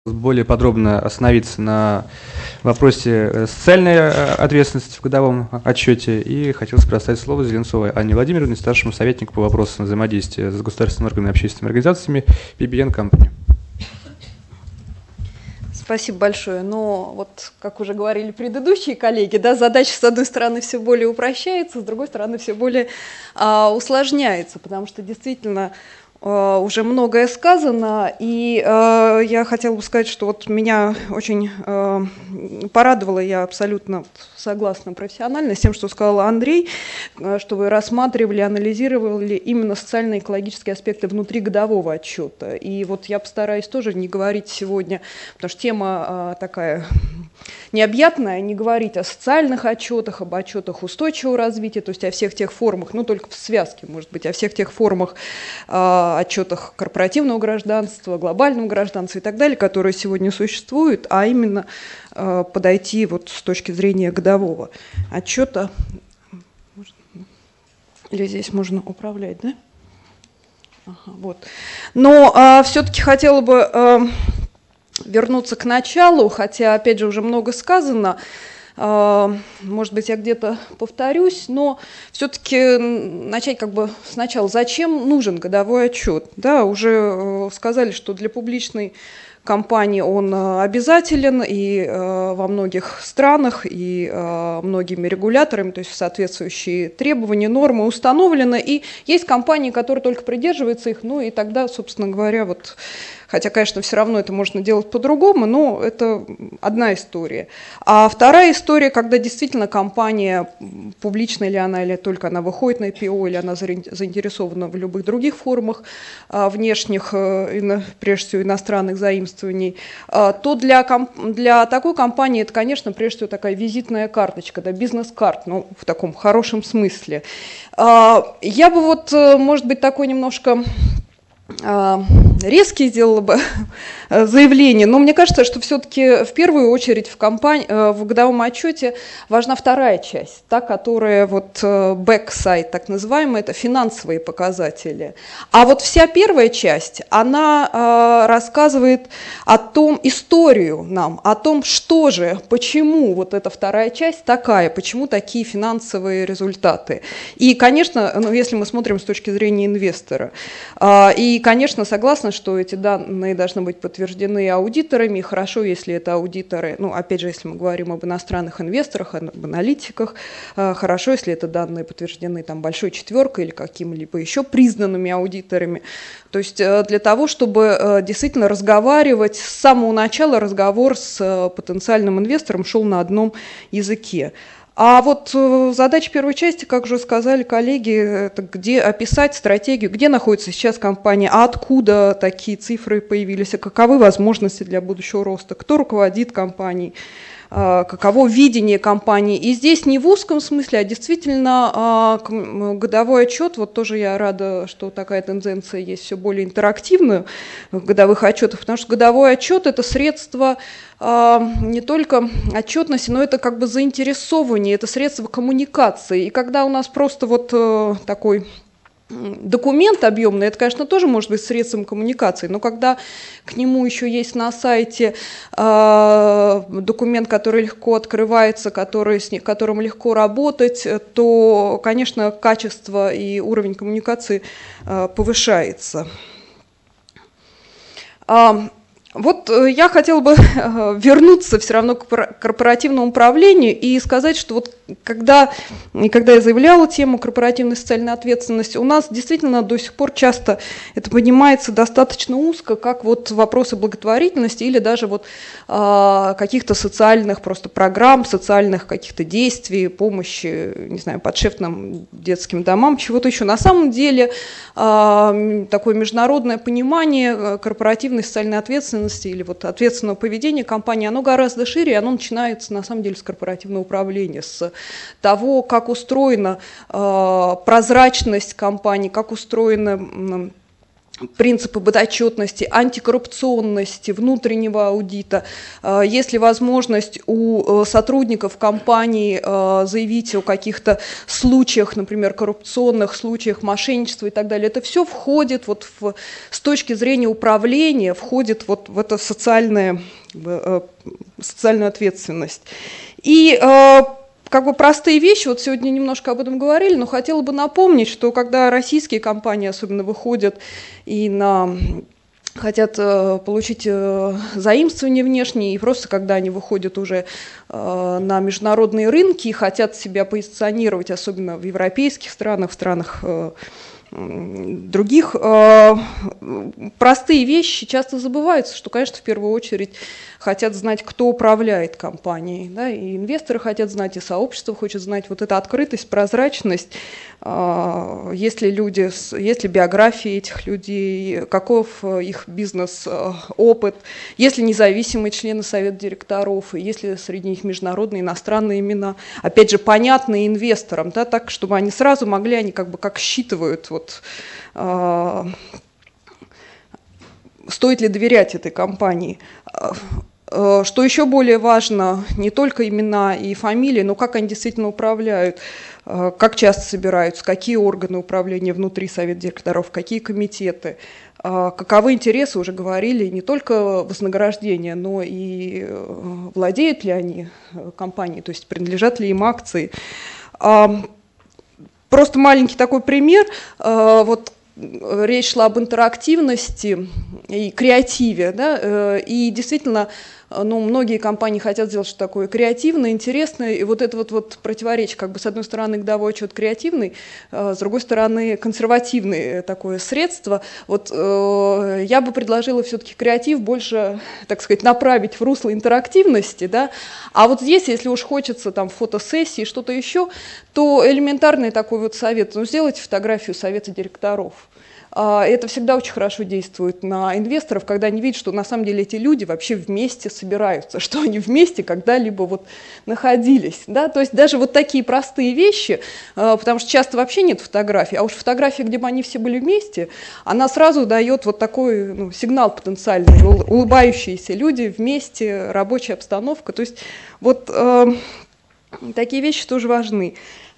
более подробно остановиться на вопросе социальной ответственности в годовом отчете. И хотелось предоставить слово Зеленцовой Анне Владимировне, старшему советнику по вопросам взаимодействия с государственными органами и общественными организациями PBN Company. Спасибо большое. Но вот, как уже говорили предыдущие коллеги, да, задача, с одной стороны, все более упрощается, с другой стороны, все более усложняется, потому что действительно уже многое сказано, и я хотела бы сказать, что вот меня очень порадовало, я абсолютно согласна профессионально с тем, что сказал Андрей, что вы рассматривали, анализировали именно социально-экологические аспекты внутригодового отчета. И вот я постараюсь тоже не говорить сегодня, потому что тема такая необъятная, не говорить о социальных отчетах, об отчетах устойчивого развития, то есть о всех тех формах, ну только в связке, может быть, о всех тех формах, отчетах корпоративного гражданства, глобального гражданства и так далее, которые сегодня существуют, а именно подойти вот с точки зрения годового отчета. Или здесь можно управлять, да? Ага, вот. Но все-таки хотела бы вернуться к началу, хотя, опять же, уже много сказано. Может быть, я где-то повторюсь, но все-таки начать как бы сначала. Зачем нужен годовой отчет? Да, уже сказали, что для публичной компании он обязателен и во многих странах, и многими регуляторами, то есть соответствующие требования, нормы установлены. И есть компании, которые только придерживаются их, ну и тогда, собственно говоря, вот... Хотя, конечно, все равно это можно делать по-другому, но это одна история. А вторая история, когда действительно компания, публичная ли она, или только она выходит на IPO, или она заинтересована в любых других формах внешних, прежде всего, иностранных заимствований, то для такой компании это, конечно, прежде всего такая визитная карточка, да, бизнес-карт, ну, в таком хорошем смысле. Я бы вот, может быть, такой немножко... резкие сделала бы заявление, но мне кажется, что все-таки в первую очередь в годовом отчете важна вторая часть, та, которая вот backside, так называемая, это финансовые показатели. А вот вся первая часть, она рассказывает о том, историю нам, о том, что же, почему вот эта вторая часть такая, почему такие финансовые результаты. И, конечно, ну, если мы смотрим с точки зрения инвестора, и, конечно, согласна, что эти данные должны быть подтверждены аудиторами. И хорошо, если это аудиторы, ну, опять же, если мы говорим об иностранных инвесторах, об аналитиках, хорошо, если это данные подтверждены там большой четверкой или какими-либо еще признанными аудиторами. То есть для того, чтобы действительно разговаривать, с самого начала разговор с потенциальным инвестором шел на одном языке. А вот задача первой части, как уже сказали коллеги, это где описать стратегию, где находится сейчас компания, а откуда такие цифры появились, а каковы возможности для будущего роста, кто руководит компанией, каково видение компании. И здесь не в узком смысле, а действительно годовой отчет, вот тоже я рада, что такая тенденция есть все более интерактивную в годовых отчетах, потому что годовой отчет – это средство не только отчетности, но это как бы заинтересование, это средство коммуникации. И когда у нас просто вот такой документ объемный, это, конечно, тоже может быть средством коммуникации, но когда к нему еще есть на сайте документ, который легко открывается, с которым легко работать, то, конечно, качество и уровень коммуникации повышается. Вот я хотела бы вернуться все равно к корпоративному управлению и сказать, что вот когда я заявляла тему корпоративной социальной ответственности, у нас действительно до сих пор часто это понимается достаточно узко, как вот вопросы благотворительности или даже вот каких-то социальных просто программ, социальных каких-то действий, помощи, не знаю, подшефным детским домам, чего-то еще. На самом деле такое международное понимание корпоративной социальной ответственности или вот ответственного поведения компании, оно гораздо шире, и оно начинается на самом деле с корпоративного управления, с того, как устроена прозрачность компании, как устроена принципы подотчетности, антикоррупционности, внутреннего аудита. Есть ли возможность у сотрудников компании заявить о каких-то случаях, например, коррупционных случаях, мошенничества и так далее. Это все входит вот с точки зрения управления, входит вот в эту социальную ответственность. И как бы простые вещи, вот сегодня немножко об этом говорили, но хотела бы напомнить, что когда российские компании особенно выходят и хотят получить заимствования внешние, и просто когда они выходят уже на международные рынки и хотят себя позиционировать, особенно в европейских странах, в странах других, простые вещи часто забываются, что, конечно, в первую очередь хотят знать, кто управляет компанией, да, и инвесторы хотят знать, и сообщество хочет знать, вот эта открытость, прозрачность, есть ли биографии этих людей, каков их бизнес-опыт, есть ли независимые члены совета директоров, и есть ли среди них международные, иностранные имена, опять же, понятные инвесторам, да, так, чтобы они сразу могли, они как считывают, вот, стоит ли доверять этой компании. Что еще более важно, не только имена и фамилии, но как они действительно управляют, как часто собираются, какие органы управления внутри совета директоров, какие комитеты, каковы интересы, уже говорили, не только вознаграждения, но и владеют ли они компанией, то есть принадлежат ли им акции. Просто маленький такой пример. Вот речь шла об интерактивности и креативе, да, и действительно, многие компании хотят сделать что-то такое креативное, интересное, и вот это вот противоречие, с одной стороны, годовой отчет креативный, с другой стороны, консервативное такое средство. Вот я бы предложила все-таки креатив больше, так сказать, направить в русло интерактивности, да, а вот здесь, если уж хочется там фотосессии, что-то еще, то элементарный такой вот совет, сделайте фотографию совета директоров. Это всегда очень хорошо действует на инвесторов, когда они видят, что на самом деле эти люди вообще вместе собираются, что они вместе когда-либо вот находились. Да? То есть даже вот такие простые вещи, потому что часто вообще нет фотографий, а уж фотография, где бы они все были вместе, она сразу дает вот такой сигнал потенциальный, улыбающиеся люди вместе, рабочая обстановка. То есть вот такие вещи тоже важны.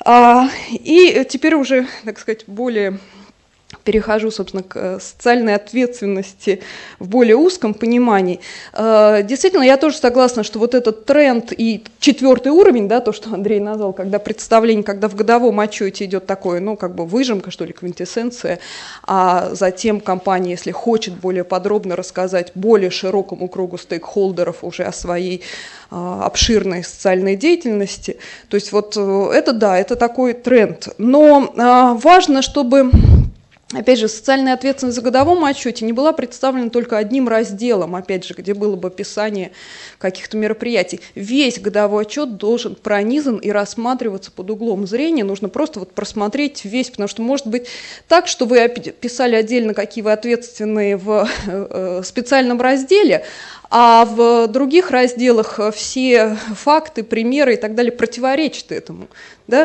И теперь уже, так сказать, перехожу, собственно, к социальной ответственности в более узком понимании. Действительно, я тоже согласна, что вот этот тренд и 4-й уровень, да, то, что Андрей назвал, когда представление, когда в годовом отчете идет такое, выжимка, что ли, квинтэссенция, а затем компания, если хочет более подробно рассказать более широкому кругу стейкхолдеров уже о своей обширной социальной деятельности, то есть вот это, да, это такой тренд. Но важно, чтобы... Опять же, социальная ответственность за годовом отчете не была представлена только одним разделом, опять же, где было бы описание каких-то мероприятий. Весь годовой отчет должен пронизан и рассматриваться под углом зрения. Нужно просто вот просмотреть весь, потому что может быть так, что вы писали отдельно, какие вы ответственные в специальном разделе, а в других разделах все факты, примеры и так далее противоречат этому. Да?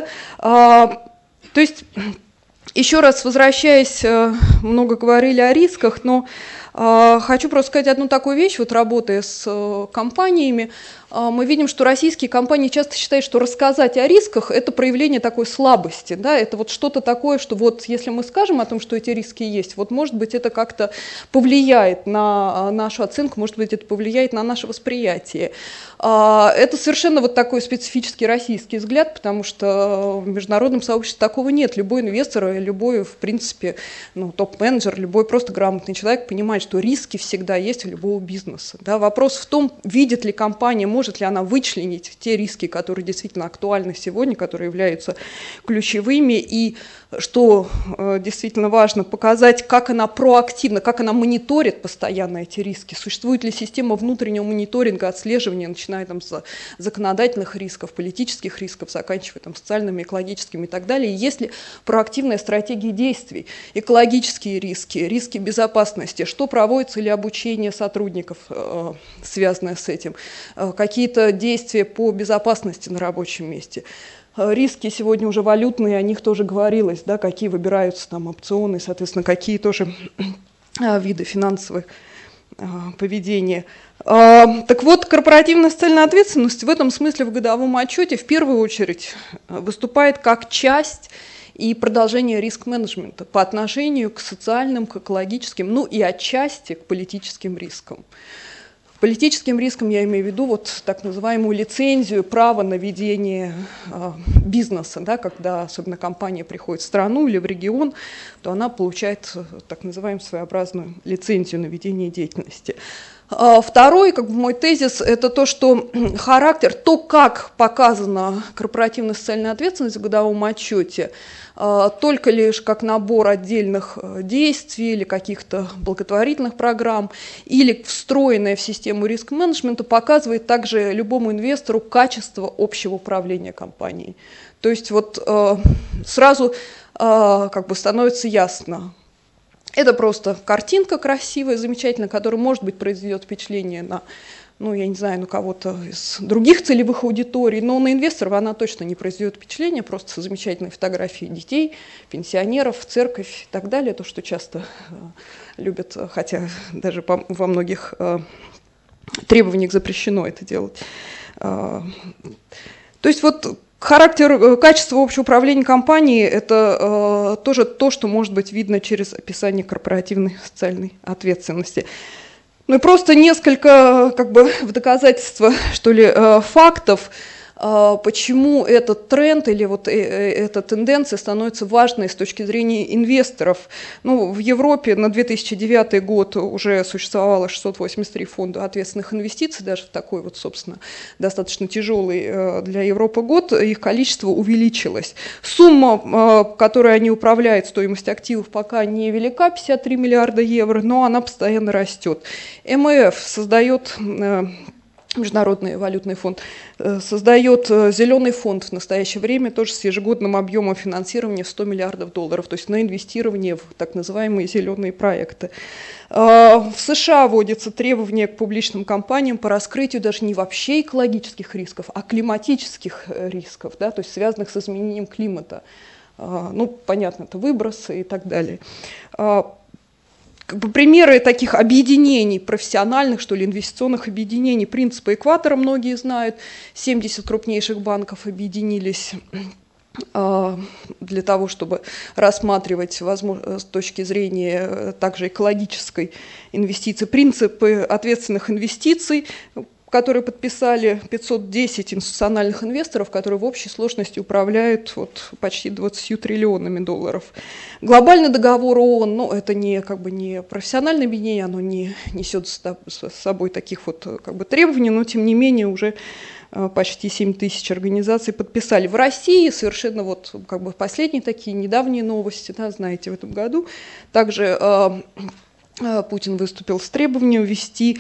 То есть... Еще раз возвращаясь, много говорили о рисках, но хочу просто сказать одну такую вещь, вот работая с компаниями, мы видим, что российские компании часто считают, что рассказать о рисках – это проявление такой слабости, да, это вот что-то такое, что вот если мы скажем о том, что эти риски есть, вот может быть это как-то повлияет на нашу оценку, может быть это повлияет на наше восприятие. Это совершенно вот такой специфический российский взгляд, потому что в международном сообществе такого нет. Любой инвестор, любой, в принципе, топ-менеджер, любой просто грамотный человек понимает, что риски всегда есть у любого бизнеса. Да. Вопрос в том, видит ли компания, может ли она вычленить те риски, которые действительно актуальны сегодня, которые являются ключевыми, и что действительно важно, показать, как она проактивно, как она мониторит постоянно эти риски, существует ли система внутреннего мониторинга, отслеживания, начиная там с законодательных рисков, политических рисков, заканчивая там социальными, экологическими и так далее, и есть ли проактивная стратегия действий, экологические риски, риски безопасности, что проводится ли обучение сотрудников, связанное с этим, какие-то действия по безопасности на рабочем месте. Риски сегодня уже валютные, о них тоже говорилось, да, какие выбираются там опционы, соответственно, какие тоже виды финансовых поведения. Так вот, корпоративная социальная ответственность в этом смысле в годовом отчете в первую очередь выступает как часть и продолжение риск-менеджмента по отношению к социальным, к экологическим, ну и отчасти к политическим рискам. К политическим рискам я имею в виду вот так называемую лицензию, право на ведение бизнеса, да, когда особенно компания приходит в страну или в регион, то она получает так называемую своеобразную лицензию на ведение деятельности. Второй, как бы мой тезис, это то, что характер, то, как показана корпоративная социальная ответственность в годовом отчете, только лишь как набор отдельных действий или каких-то благотворительных программ, или встроенная в систему риск-менеджмента, показывает также любому инвестору качество общего управления компанией. То есть вот сразу как бы становится ясно. Это просто картинка красивая, замечательная, которая, может быть, произведет впечатление на, ну, я не знаю, на кого-то из других целевых аудиторий, но на инвесторов она точно не произведет впечатление, просто замечательные фотографии детей, пенсионеров, церковь и так далее, то, что часто любят, хотя даже во многих требованиях запрещено это делать. То есть вот качество общего управления компанией – это тоже то, что может быть видно через описание корпоративной социальной ответственности. Ну и просто несколько как бы в доказательство, что ли, фактов, почему этот тренд или вот эта тенденция становится важной с точки зрения инвесторов. Ну, в Европе на 2009 год уже существовало 683 фонда ответственных инвестиций, даже в такой вот, собственно, достаточно тяжелый для Европы год, их количество увеличилось. Сумма, которой они управляют, стоимость активов, пока не велика, 53 миллиарда евро, но она постоянно растет. МВФ создает... Международный валютный фонд создает зеленый фонд в настоящее время, тоже с ежегодным объемом финансирования в 100 миллиардов долларов, то есть на инвестирование в так называемые зеленые проекты. В США вводятся требования к публичным компаниям по раскрытию даже не вообще экологических рисков, а климатических рисков, да, то есть связанных с изменением климата. Ну, понятно, это выбросы и так далее. Как бы примеры таких объединений, профессиональных, что ли, инвестиционных объединений, принципа экватора многие знают. 70 крупнейших банков объединились для того, чтобы рассматривать с точки зрения также экологической инвестиции принципы ответственных инвестиций, которые подписали 510 институциональных инвесторов, которые в общей сложности управляют вот почти 20 триллионами долларов. Глобальный договор ООН, ну, это не, как бы, не профессиональное объединение, оно не несет с собой таких вот как бы требований, но тем не менее уже почти 7 тысяч организаций подписали. В России совершенно вот как бы последние такие недавние новости, да, знаете, в этом году также Путин выступил с требованием ввести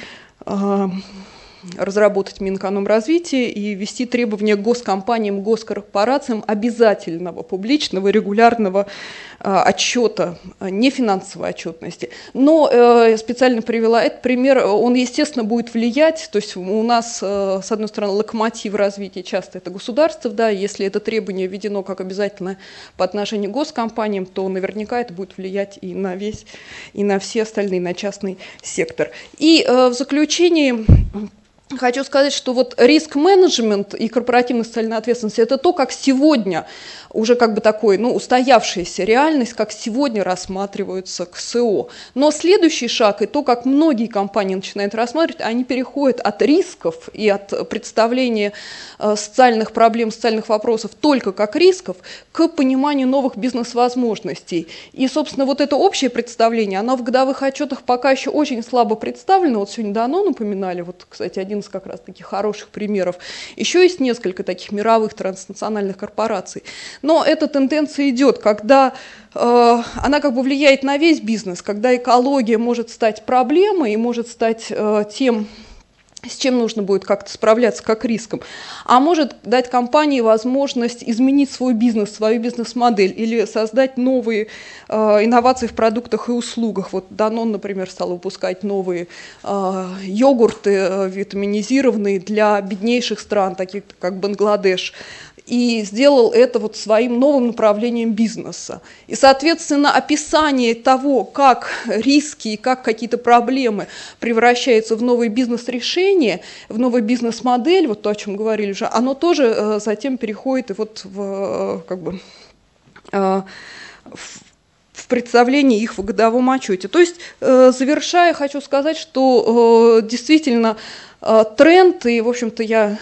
разработать Минэкономразвития и ввести требования к госкомпаниям, госкорпорациям обязательного публичного регулярного отчета, не финансовой отчетности. Но специально привела этот пример, он, естественно, будет влиять, то есть у нас, с одной стороны, локомотив развития часто это государство, да, если это требование введено как обязательно по отношению к госкомпаниям, то наверняка это будет влиять и на весь, и на все остальные, на частный сектор. И в заключении хочу сказать, что вот риск-менеджмент и корпоративная социальная ответственность – это то, как сегодня уже как бы такой, ну, устоявшаяся реальность, как сегодня рассматриваются КСО. Но следующий шаг и то, как многие компании начинают рассматривать, они переходят от рисков и от представления социальных проблем, социальных вопросов только как рисков к пониманию новых бизнес-возможностей. И, собственно, вот это общее представление, оно в годовых отчетах пока еще очень слабо представлено. Вот сегодня Данон упоминали, вот, кстати, один из как раз таких хороших примеров. Еще есть несколько таких мировых транснациональных корпораций. Но эта тенденция идет, когда она как бы влияет на весь бизнес, когда экология может стать проблемой и может стать тем, с чем нужно будет как-то справляться, как риском, а может дать компании возможность изменить свой бизнес, свою бизнес-модель или создать новые инновации в продуктах и услугах. Вот Данон, например, стал выпускать новые йогурты витаминизированные для беднейших стран, таких как Бангладеш. и сделал это вот своим новым направлением бизнеса. И, соответственно, описание того, как риски и как какие-то проблемы превращаются в новые бизнес-решения, в новую бизнес-модель, вот то, о чем говорили уже, оно тоже затем переходит и вот в, как бы, в представлении их в годовом отчете. То есть, завершая, хочу сказать, что действительно тренд, и, в общем-то, я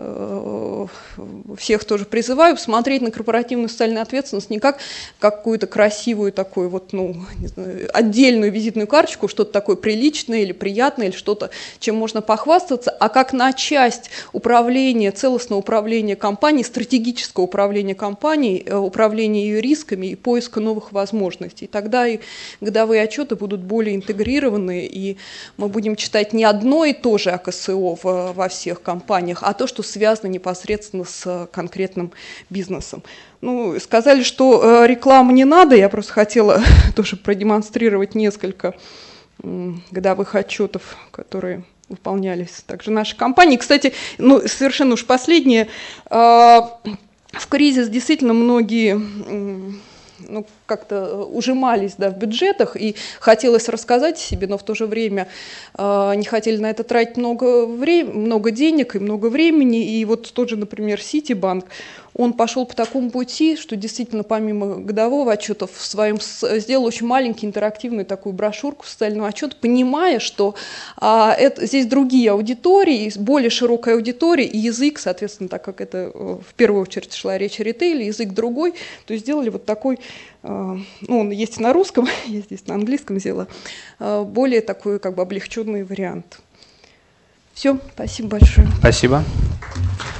всех тоже призываю посмотреть на корпоративную социальную ответственность не как какую-то красивую такую вот, ну, не знаю, отдельную визитную карточку, что-то такое приличное или приятное, или что-то, чем можно похвастаться, а как на часть управления, целостного управления компанией, стратегического управления компанией, управления ее рисками и поиска новых возможностей. Тогда и годовые отчеты будут более интегрированы, и мы будем читать не одно и то же АКСО во всех компаниях, а то, что связано непосредственно с конкретным бизнесом. Ну, сказали, что рекламы не надо, я просто хотела тоже продемонстрировать несколько годовых отчетов, которые выполнялись также нашей компанией. Кстати, ну, совершенно уж последнее, в кризис действительно многие ну, как-то ужимались, да, в бюджетах, и хотелось рассказать себе, но в то же время не хотели на это тратить много денег и много времени. И вот тот же, например, Ситибанк, он пошел по такому пути, что действительно помимо годового отчета сделал очень маленький интерактивную такую брошюрку социального отчета, понимая, что здесь другие аудитории, более широкая аудитория, и язык, соответственно, так как это в первую очередь шла речь о ритейле, язык другой, то сделали вот такой, ну, он есть на русском, я здесь на английском взяла, более такой как бы облегченный вариант. Все, спасибо большое. Спасибо.